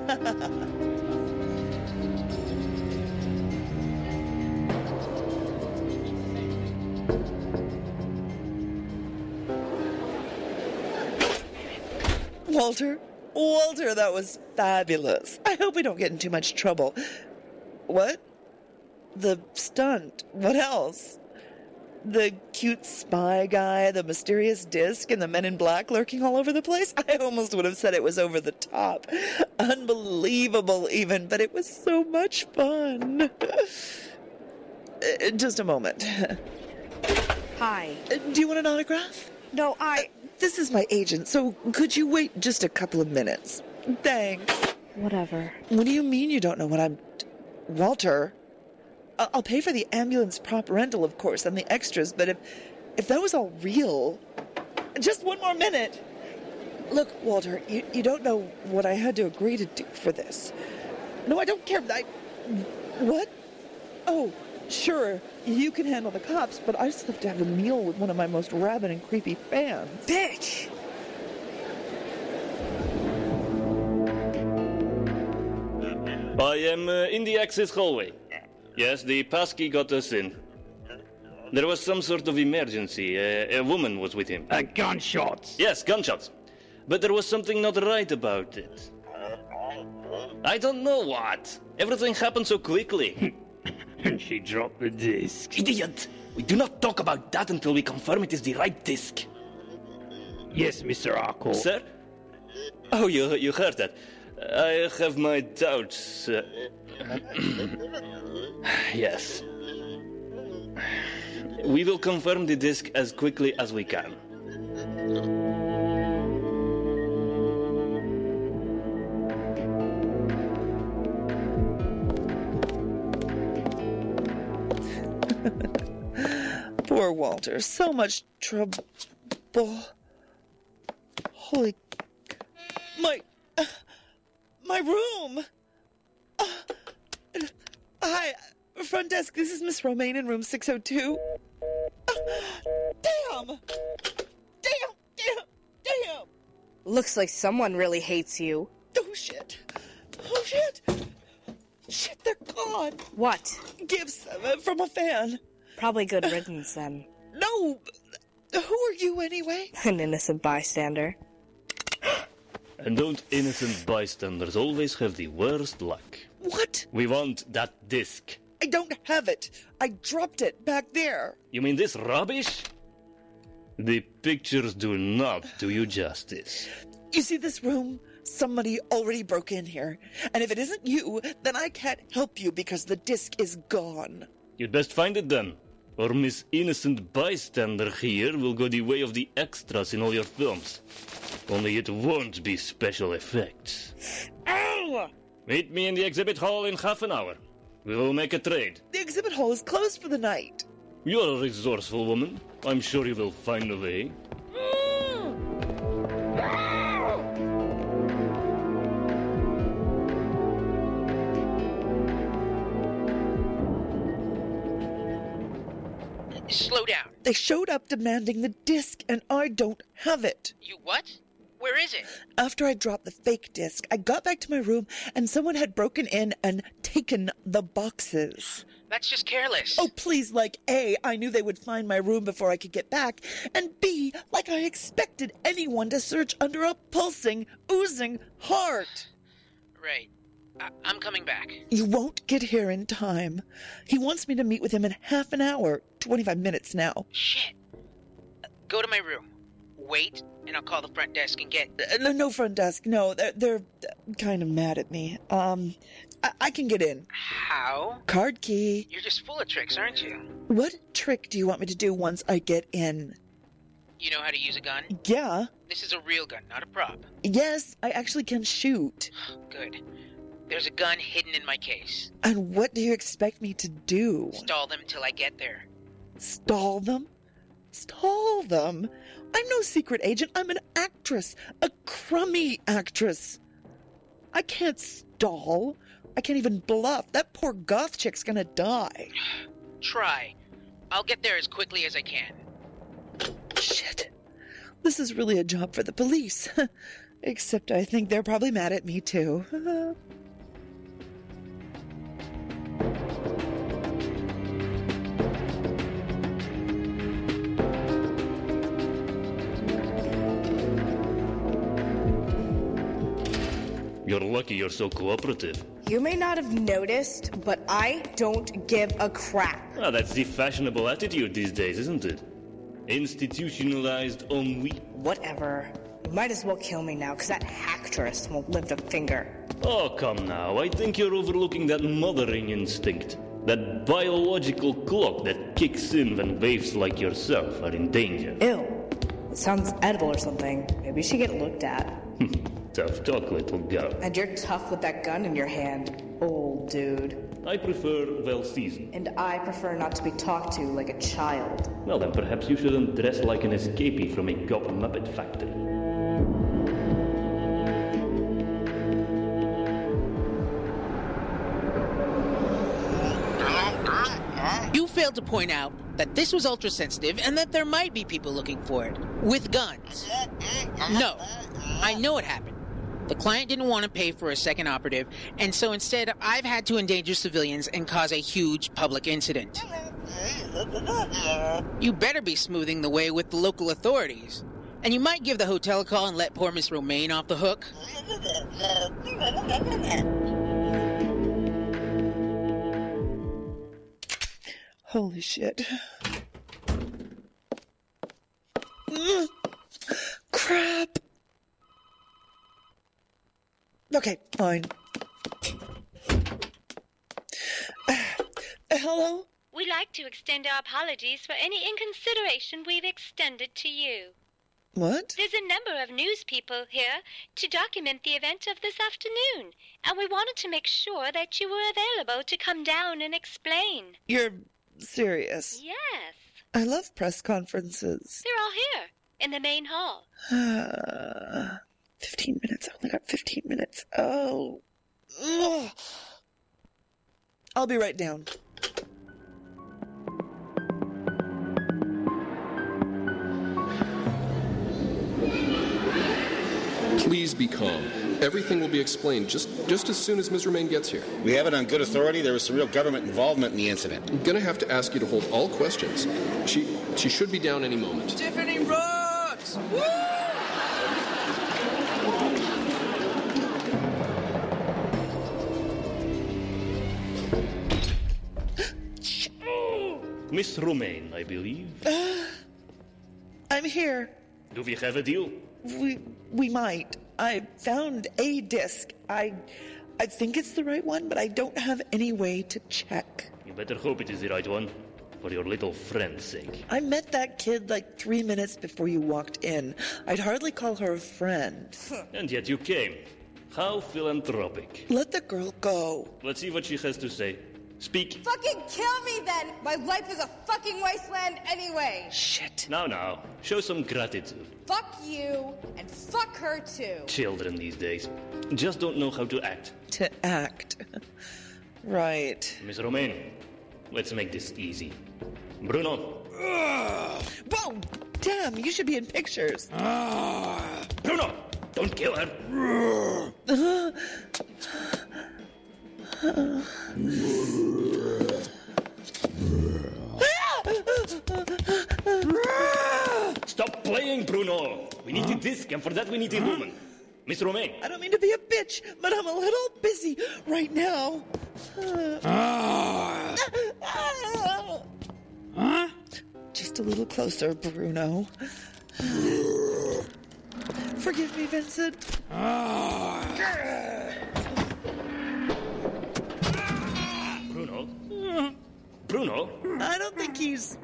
Walter? Walter, that was fabulous. I hope we don't get in too much trouble. What? The stunt. What else? The cute spy guy, the mysterious disc, and the men in black lurking all over the place? I almost would have said it was over the top. Unbelievable, even, but it was so much fun. Uh, Just a moment. Hi. Uh, Do you want an autograph? No, I... This is my agent, so could you wait just a couple of minutes? Thanks. Whatever. What do you mean you don't know what I'm... Walter, I- I'll pay for the ambulance prop rental, of course, and the extras, but if if that was all real... Just one more minute. Look, Walter, you, you don't know what I had to agree to do for this. No, I don't care. I... What? Oh, sure, you can handle the cops, but I still have to have a meal with one of my most rabid and creepy fans. Bitch! I am uh, in the access hallway. Yes, the passkey got us in. There was some sort of emergency. Uh, a woman was with him. Uh, gunshots. Yes, gunshots. But there was something not right about it. I don't know what. Everything happened so quickly. And she dropped the disc. Idiot! We do not talk about that until we confirm it is the right disc. Yes, Mister Harcourt. Sir? Oh, you, you heard that. I have my doubts. Uh, yes. We will confirm the disc as quickly as we can. Poor Walter. So much trouble. Holy... My... Uh, my room! Uh, hi, front desk. This is Miss Romaine in room six oh two. Uh, damn! Damn! Damn! Damn! Looks like someone really hates you. Oh, shit. Oh, shit. Shit, they're gone. What? Gifts uh, from a fan. Probably good riddance, then. No! Who are you, anyway? An innocent bystander. And don't innocent bystanders always have the worst luck? What? We want that disc. I don't have it. I dropped it back there. You mean this rubbish? The pictures do not do you justice. You see this room? Somebody already broke in here. And if it isn't you, then I can't help you because the disc is gone. You'd best find it then. Or Miss Innocent Bystander here will go the way of the extras in all your films. Only it won't be special effects. Ow! Meet me in the exhibit hall in half an hour. We will make a trade. The exhibit hall is closed for the night. You're a resourceful woman. I'm sure you will find a way. Slow down. They showed up demanding the disc, and I don't have it. You what? Where is it? After I dropped the fake disc, I got back to my room, and someone had broken in and taken the boxes. That's just careless. Oh, please, like, A, I knew they would find my room before I could get back, and B, like I expected anyone to search under a pulsing, oozing heart. Right. I- I'm coming back. You won't get here in time. He wants me to meet with him in half an hour, twenty-five minutes now. Shit. Go to my room. Wait, and I'll call the front desk and get... Uh, no, no front desk, no, they're, they're kind of mad at me. Um, I, I can get in. How? Card key. You're just full of tricks, aren't you? What trick do you want me to do once I get in? You know how to use a gun? Yeah. This is a real gun, not a prop. Yes, I actually can shoot. Good. There's a gun hidden in my case. And what do you expect me to do? Stall them till I get there. Stall them? Stall them? I'm no secret agent. I'm an actress. A crummy actress. I can't stall. I can't even bluff. That poor goth chick's gonna die. Try. I'll get there as quickly as I can. Shit. This is really a job for the police. Except I think they're probably mad at me, too. You're lucky you're so cooperative. You may not have noticed, but I don't give a crap. Ah, that's the fashionable attitude these days, isn't it? Institutionalized ennui. Whatever. You might as well kill me now, because that hacktress won't lift a finger. Oh, come now. I think you're overlooking that mothering instinct. That biological clock that kicks in when waifs like yourself are in danger. Ew. It sounds edible or something. Maybe you should get looked at. Tough talk, little girl. And you're tough with that gun in your hand, old dude. I prefer well-seasoned. And I prefer not to be talked to like a child. Well, then perhaps you shouldn't dress like an escapee from a Gop Muppet factory. You failed to point out that this was ultra-sensitive and that there might be people looking for it. With guns. No. I know it happened. The client didn't want to pay for a second operative, and so instead I've had to endanger civilians and cause a huge public incident. You better be smoothing the way with the local authorities. And you might give the hotel a call and let poor Miss Romaine off the hook. Holy shit. Ugh. Crap. Okay, fine. Uh, hello? We'd like to extend our apologies for any inconsideration we've extended to you. What? There's a number of news people here to document the event of this afternoon, and we wanted to make sure that you were available to come down and explain. You're serious? Yes. I love press conferences. They're all here, in the main hall. Uh, fifteen minutes. I only got fifteen minutes. Oh. Ugh. I'll be right down. Please be calm. Everything will be explained just, just as soon as Miz Romaine gets here. We have it on good authority. There was some real government involvement in the incident. I'm going to have to ask you to hold all questions. She she should be down any moment. Tiffany Rhodes! Woo! Miss Romaine, I believe. Uh, I'm here. Do we have a deal? We we might. I found a disc. I I think it's the right one, but I don't have any way to check. You better hope it is the right one, for your little friend's sake. I met that kid like three minutes before you walked in. I'd hardly call her a friend. And yet you came. How philanthropic. Let the girl go. Let's see what she has to say. Speak. Fucking kill me then! My life is a fucking wasteland anyway! Shit. Now, now. Show some gratitude. Fuck you, and fuck her too. Children these days just don't know how to act. To act. Right. Miss Romaine, let's make this easy. Bruno. Ugh. Whoa! Damn, you should be in pictures. Ah. Bruno! Don't kill her! Stop playing, Bruno! We need a disc, and for that we need a woman. Miss Romaine. I don't mean to be a bitch, but I'm a little busy right now. Ah. Huh? Just a little closer, Bruno. Forgive me, Vincent. Bruno? Bruno? I don't think he's...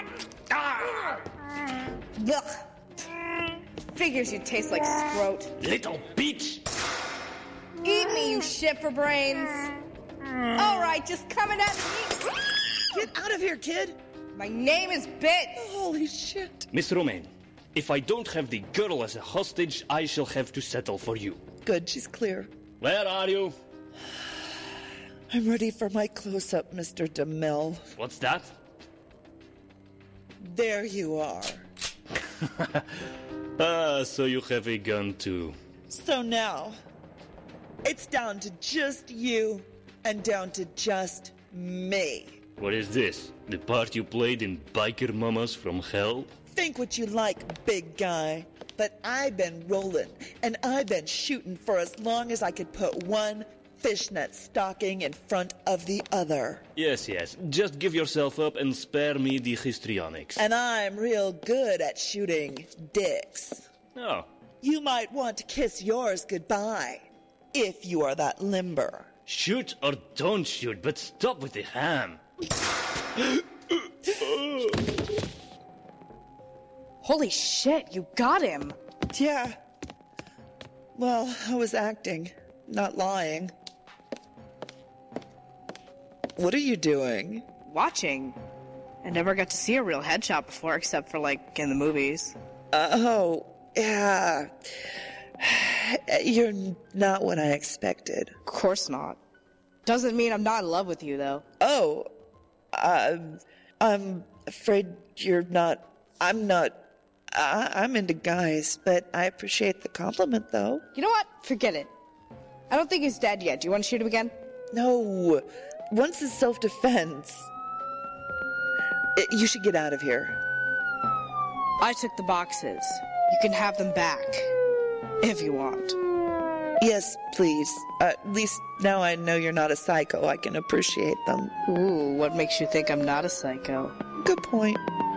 Ugh. Figures you taste like scrote. Little bitch! Eat me, you shit for brains. All right, just coming at me. Get out of here, kid. My name is Bits. Holy shit. Miss Romaine, if I don't have the girl as a hostage, I shall have to settle for you. Good, she's clear. Where are you? I'm ready for my close-up, Mister DeMille. What's that? There you are. Ah, so you have a gun too. So now, it's down to just you and down to just me. What is this? The part you played in Biker Mamas from Hell? Think what you like, big guy. But I've been rolling, and I've been shooting for as long as I could put one fishnet stocking in front of the other. Yes, yes. Just give yourself up and spare me the histrionics. And I'm real good at shooting dicks. Oh. You might want to kiss yours goodbye, if you are that limber. Shoot or don't shoot, but stop with the ham. Holy shit, you got him. Yeah. Well, I was acting, not lying. What are you doing? Watching. I never got to see a real headshot before, except for, like, in the movies. Oh, yeah. You're not what I expected. Of course not. Doesn't mean I'm not in love with you, though. Oh, um, I'm afraid you're not. I'm not. I, I'm into guys, but I appreciate the compliment, though. You know what? Forget it. I don't think he's dead yet. Do you want to shoot him again? No. Once is self-defense. You should get out of here. I took the boxes. You can have them back. If you want. Yes, please. Uh, at least now I know you're not a psycho. I can appreciate them. Ooh, what makes you think I'm not a psycho? Good point.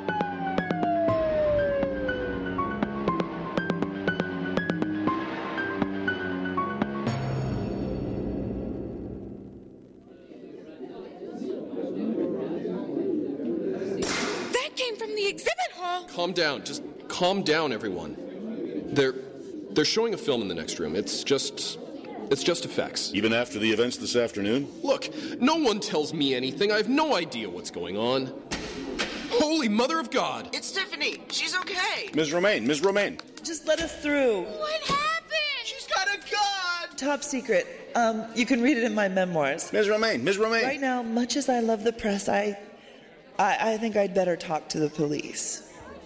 That came from the exhibit hall. Calm down. Just calm down, everyone. They're they're showing a film in the next room. It's just it's just effects. Even after the events this afternoon? Look, no one tells me anything. I have no idea what's going on. Holy Mother of God! It's Tiffany. She's okay. Miz Romaine, Miz Romaine. Just let us through. What happened? She's got a gun! Top secret. Um, you can read it in my memoirs. Miz Romaine, Miz Romaine. Right now, much as I love the press, I, I, I think I'd better talk to the police.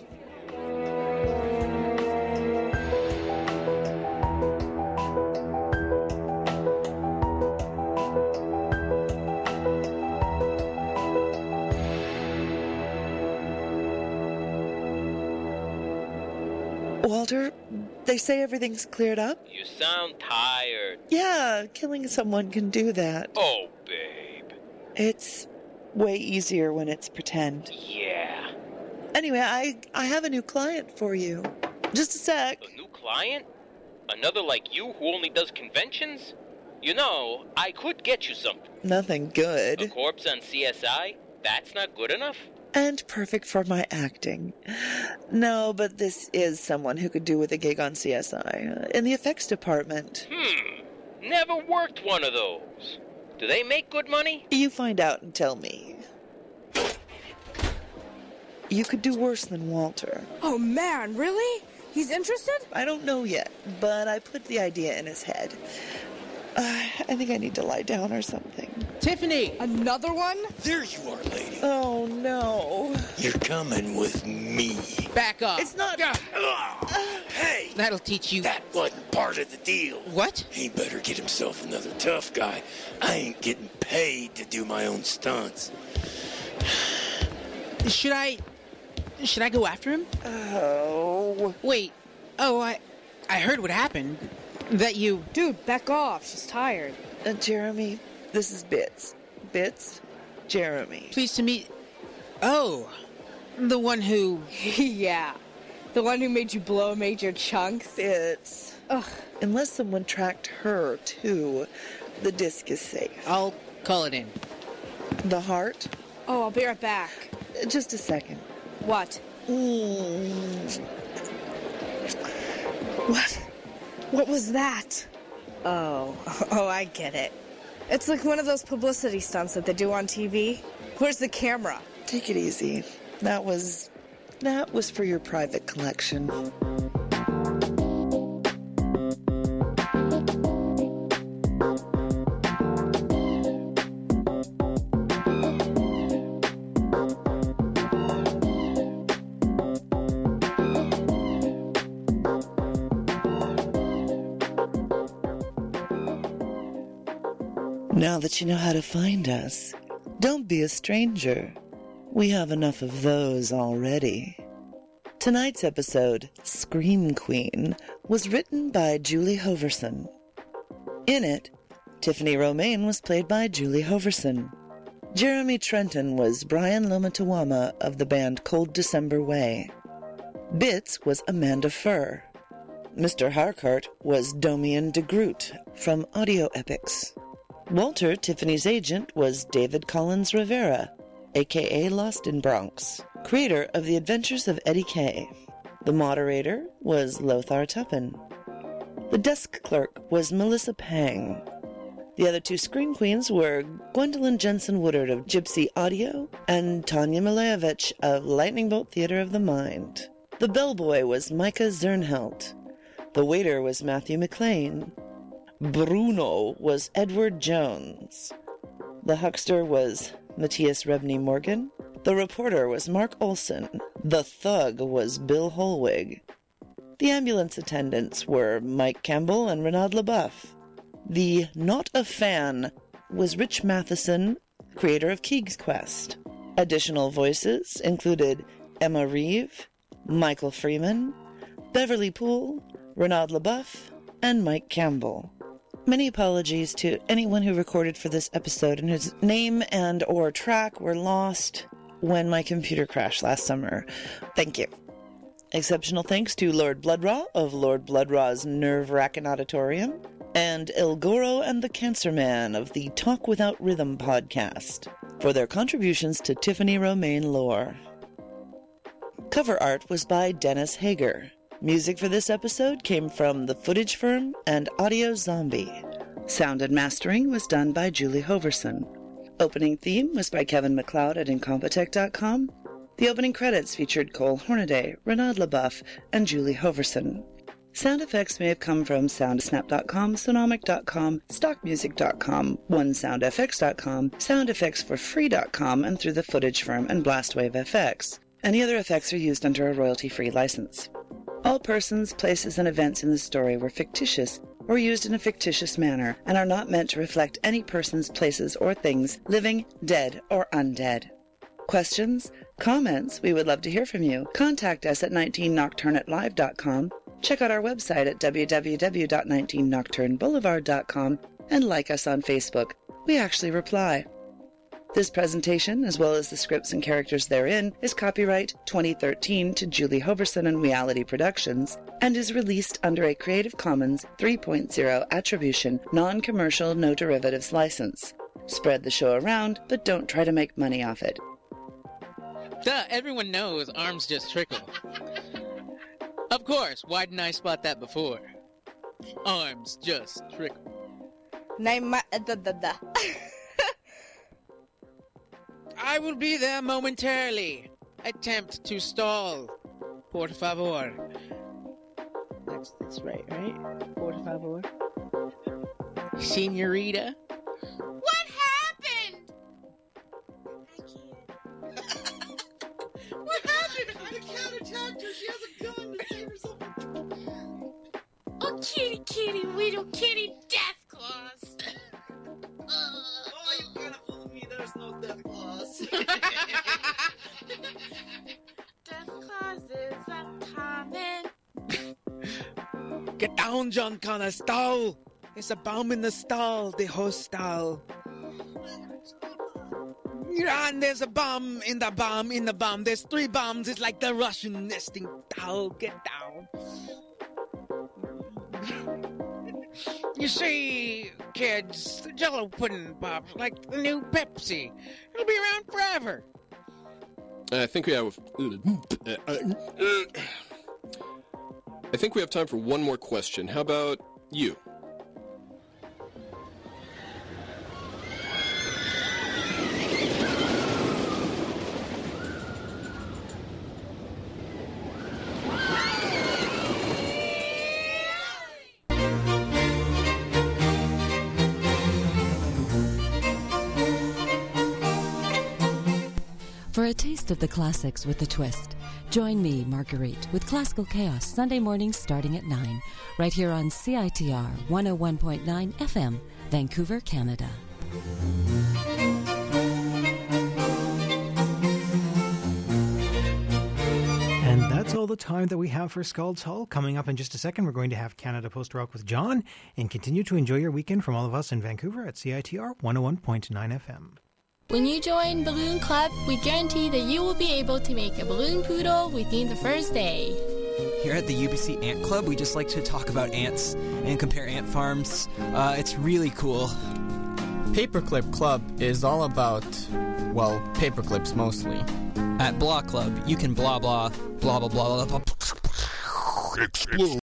Walter, they say everything's cleared up? You sound tired. Yeah, killing someone can do that. Oh, babe. It's way easier when it's pretend. Yeah. Anyway, I, I have a new client for you. Just a sec. A new client? Another like you who only does conventions? You know, I could get you something. Nothing good. A corpse on C S I? That's not good enough? And perfect for my acting. No, but this is someone who could do with a gig on C S I. Uh, in the effects department. Hmm. Never worked one of those. Do they make good money? You find out and tell me. You could do worse than Walter. Oh man, really? He's interested? I don't know yet, but I put the idea in his head. Uh, I think I need to lie down or something. Tiffany! Another one? There you are, lady. Oh, no. You're coming with me. Back up. It's not... Uh, hey! That'll teach you... That wasn't part of the deal. What? He better get himself another tough guy. I ain't getting paid to do my own stunts. Should I... Should I go after him? Oh... Wait. Oh, I... I heard what happened. That you... Dude, back off. She's tired. Uh, Jeremy, this is Bits. Bits, Jeremy. Pleased to meet... Oh, the one who... Yeah, the one who made you blow major chunks. Bits. Ugh. Unless someone tracked her, too, the disc is safe. I'll call it in. The heart? Oh, I'll be right back. Uh, just a second. What? Mm. What? What was that? Oh, oh, I get it. It's like one of those publicity stunts that they do on T V. Where's the camera? Take it easy. That was... That was for your private collection. Now that you know how to find us, don't be a stranger. We have enough of those already. Tonight's episode, Scream Queen, was written by Julie Hoverson. In it, Tiffany Romaine was played by Julie Hoverson. Jeremy Trenton was Brian Lomatawama of the band Cold December Way. Bits was Amanda Furr. Mister Harcourt was Domian DeGroot from Audio Epics. Walter, Tiffany's agent, was David Collins Rivera, a k a. Lost in Bronx, creator of The Adventures of Eddie Kay. The moderator was Lothar Tuppen. The desk clerk was Melissa Pang. The other two Scream Queens were Gwendolyn Jensen Woodard of Gypsy Audio and Tanya Milevich of Lightning Bolt Theater of the Mind. The bellboy was Micah Zernhelt. The waiter was Matthew McLean. Bruno was Edward Jones. The huckster was Matthias Rebney Morgan. The reporter was Mark Olson. The thug was Bill Holwig. The ambulance attendants were Mike Campbell and Renaud LaBeouf. The not a fan was Rich Matheson, creator of Keeg's Quest. Additional voices included Emma Reeve, Michael Freeman, Beverly Poole, Renaud LaBeouf, and Mike Campbell. Many apologies to anyone who recorded for this episode and whose name and or track were lost when my computer crashed last summer. Thank you. Exceptional thanks to Lord Bloodraw of Lord Bloodraw's Nerve-Rackin' Auditorium and El Goro and the Cancer Man of the Talk Without Rhythm podcast for their contributions to Tiffany Romaine lore. Cover art was by Dennis Hager. Music for this episode came from The Footage Firm and Audio Zombie. Sound and mastering was done by Julie Hoverson. Opening theme was by Kevin MacLeod at Incompetech dot com. The opening credits featured Cole Hornaday, Renaud LaBeouf, and Julie Hoverson. Sound effects may have come from Soundsnap dot com, Sonomic dot com, Stock Music dot com, One Sound F X dot com, Sound Effects For Free dot com, and through The Footage Firm and Blastwave F X. Any other effects are used under a royalty-free license. All persons, places, and events in the story were fictitious or used in a fictitious manner and are not meant to reflect any persons, places, or things, living, dead, or undead. Questions? Comments? We would love to hear from you. Contact us at nineteen nocturne at live dot com. Check out our website at w w w dot nineteen nocturne boulevard dot com and like us on Facebook. We actually reply. This presentation, as well as the scripts and characters therein, is copyright twenty thirteen to Julie Hoverson and Reality Productions, and is released under a Creative Commons three point oh Attribution, Non-Commercial, No Derivatives license. Spread the show around, but don't try to make money off it. Duh, everyone knows arms just trickle. Of course, why didn't I spot that before? Arms just trickle. Name my... Uh, da, da, da. I will be there momentarily. Attempt to stall. Por favor. That's, that's right, right? Por favor. Senorita. What happened? What happened? The cat attacked her. She has a gun to save herself. Oh, kitty, kitty, little kitty, death claws. Oh, you gotta fool me. There's no death claws. Death claws is a coming. Get down, John Connor. Stall. There's a bomb in the stall. The hostel. And there's a bomb in the bomb in the bomb. There's three bombs. It's like the Russian nesting doll. Get down. You see, kids, the Jell-O pudding pops like the new Pepsi. It'll be around forever. I think we have. I think we have time for one more question. How about you? For a taste of the classics with a twist, join me, Marguerite, with Classical Chaos Sunday mornings starting at nine, right here on C I T R one oh one point nine F M, Vancouver, Canada. And that's all the time that we have for Scald's Hall. Coming up in just a second, we're going to have Canada Post Rock with John, and continue to enjoy your weekend from all of us in Vancouver at C I T R one oh one point nine F M. When you join Balloon Club, we guarantee that you will be able to make a balloon poodle within the first day. Here at the U B C Ant Club, we just like to talk about ants and compare ant farms. Uh, it's really cool. Paperclip Club is all about, well, paperclips mostly. At Blah Club, you can blah blah, blah blah blah blah blah. Explode.